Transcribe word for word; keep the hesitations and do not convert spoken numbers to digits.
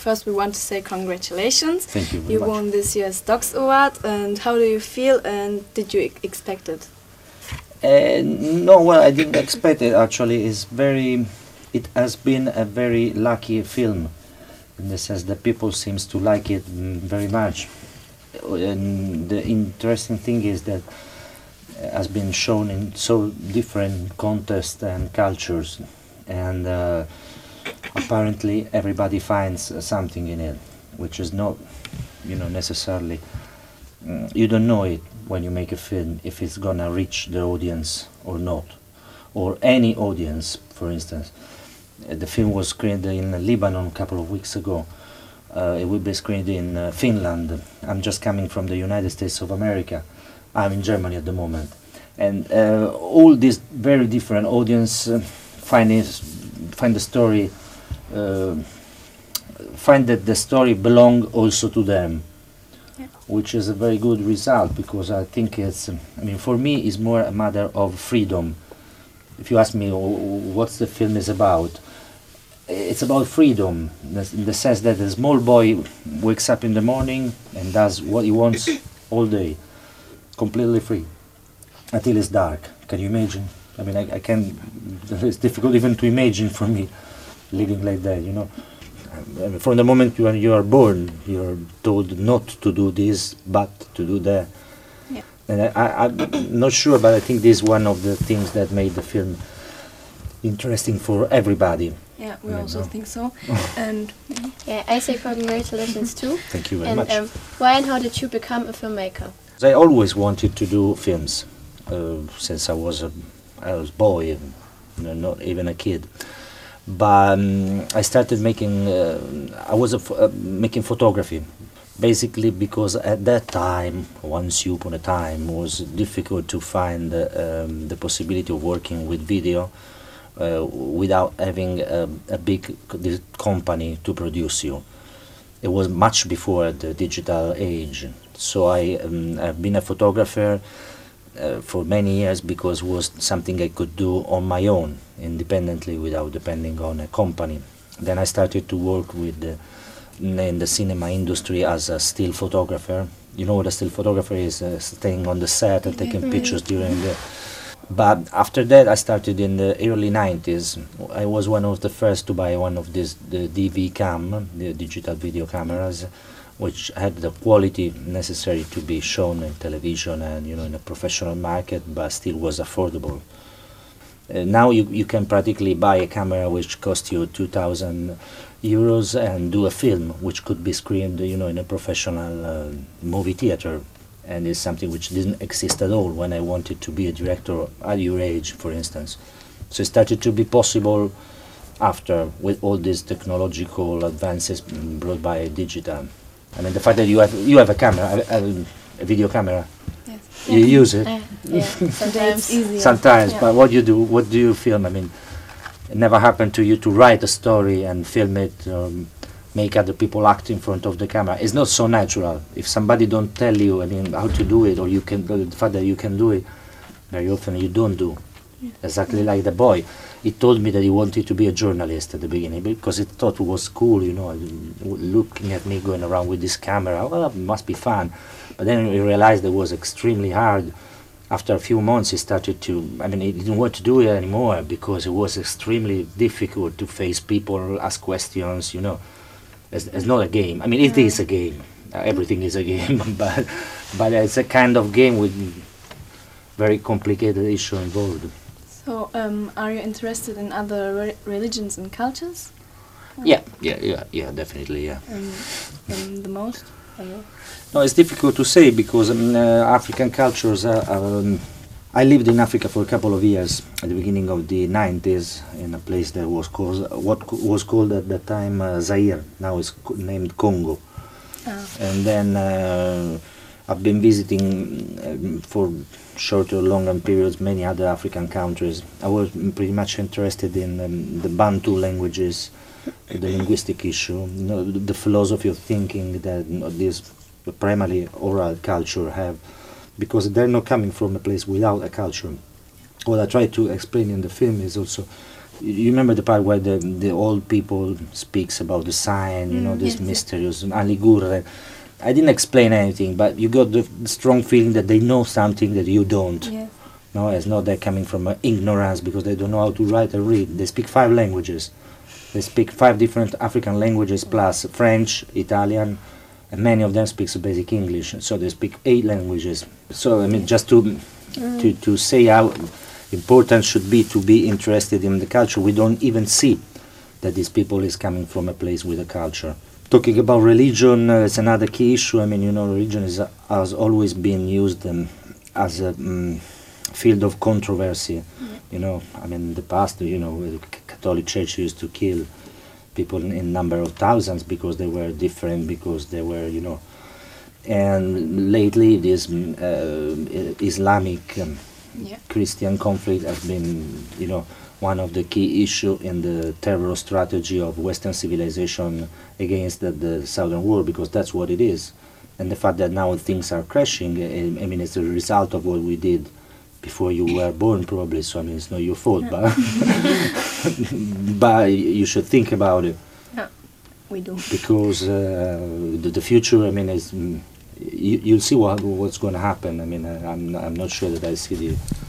first we want to say congratulations. Thank you very You much. won this year's Docs Award, and how do you feel, and did you e- expect it? Uh, no, well, I didn't expect it. Actually, it's very. It has been a very lucky film, in the sense that people seems to like it mm, very much. And the interesting thing is that it has been shown in so different contests and cultures, and uh, apparently everybody finds uh, something in it, which is not, you know, necessarily. Mm, you don't know it when you make a film if it's gonna reach the audience or not, or any audience. For instance, uh, the film was screened in Lebanon a couple of weeks ago. Uh, it will be screened in uh, Finland. I'm just coming from the United States of America. I'm in Germany at the moment, and uh, all these very different audience uh, find is, find the story, uh, find that the story belong also to them. Yeah. Which is a very good result, because I think it's, um, I mean, for me, it's more a matter of freedom. If you ask me wh- what the film is about, it's about freedom, in the- in the sense that a small boy wakes up in the morning and does what he wants all day, completely free, until it's dark. Can you imagine? I mean, I, I can, it's difficult even to imagine for me, living like that, you know. I mean, from the moment you are, you are born, you are told not to do this, but to do that. Yeah. And I, I, I'm not sure, but I think this is one of the things that made the film interesting for everybody. Yeah, we Yeah, also no. think so. And Yeah, I say congratulations too. Thank you very And much. um, why and how did you become a filmmaker? I always wanted to do films uh, since I was a I was boy, you know, not even a kid. But um, I started making. Uh, I was a ph- uh, making photography, basically because at that time, once upon a time, was difficult to find uh, um, the possibility of working with video uh, without having a, a big c- company to produce you. It was much before the digital age. So I, um, I've been a photographer uh, for many years because it was something I could do on my own, independently, without depending on a company. Then I started to work with the, in the cinema industry as a still photographer. You know what a still photographer is, uh, staying on the set and taking pictures during the... But after that, I started in the early nineties. I was one of the first to buy one of these, the D V cam, the digital video cameras, which had the quality necessary to be shown in television and, you know, in a professional market, but still was affordable. Uh, now you, you can practically buy a camera which costs you two thousand euros and do a film which could be screened, you know, in a professional uh, movie theater. And it's something which didn't exist at all when I wanted to be a director at your age, for instance. So it started to be possible after, with all these technological advances mm, brought by digital. I mean, the fact that you have you have a camera, a, a, a video camera, yes, you use it Uh, yeah, today it's sometimes. easier. sometimes. Yeah. But what do you do? What do you film? I mean, it never happened to you to write a story and film it, um, make other people act in front of the camera. It's not so natural. If somebody don't tell you, I mean, how to do it, or you can, the fact that you can do it, very often you don't do. Exactly like the boy. He told me that he wanted to be a journalist at the beginning because he thought it was cool, you know, looking at me going around with this camera. Well, it must be fun. But then he realized it was extremely hard. After a few months, he started to, I mean, he didn't want to do it anymore because it was extremely difficult to face people, ask questions, you know. It's, it's not a game. I mean, it is a game. Uh, everything is a game, but but it's a kind of game with very complicated issue involved. So, um, are you interested in other re- religions and cultures? Yeah, yeah, yeah, yeah, definitely, yeah. Um, um, the most? Uh, No, it's difficult to say because um, uh, African cultures are. Um, I lived in Africa for a couple of years at the beginning of the nineties in a place that was called what co- was called at that time uh, Zaire. Now it's co- named Congo. ah, And then uh, I've been visiting um, for shorter, longer periods many other African countries. I was mm, pretty much interested in um, the Bantu languages, the linguistic issue, you know, the, the philosophy of thinking that, you know, this primarily oral culture have, because they're not coming from a place without a culture. What I try to explain in the film is also You you remember the part where the the old people speaks about the sign, you know, Mm, this yes, yes. mysterious Aligurre. I didn't explain anything, but you got the f- strong feeling that they know something that you don't. Yes. No, it's not they're coming from uh, ignorance because they don't know how to write or read. They speak five languages. They speak five different African languages plus French, Italian, and many of them speak basic English. So they speak eight languages. So I mean, just to to to say how important should be to be interested in the culture, we don't even see that this people is coming from a place with a culture. Talking about religion uh, is another key issue. I mean, you know, religion is, uh, has always been used um, as a um, field of controversy. You know, I mean, in the past, you know, the C- Catholic Church used to kill people in, in number of thousands because they were different, because they were, you know. And lately, this mm, uh, Islamic um, Yeah. Christian conflict has been, you know, one of the key issue in the terror strategy of Western civilization against the, the Southern world, because that's what it is. And the fact that now things are crashing, I, I mean, it's a result of what we did before you were born, probably. So I mean, it's not your fault, but but you should think about it, We do. because uh, the, the future, I mean, is mm, you, you'll see what what's going to happen. I mean, I, I'm I'm not sure that I see the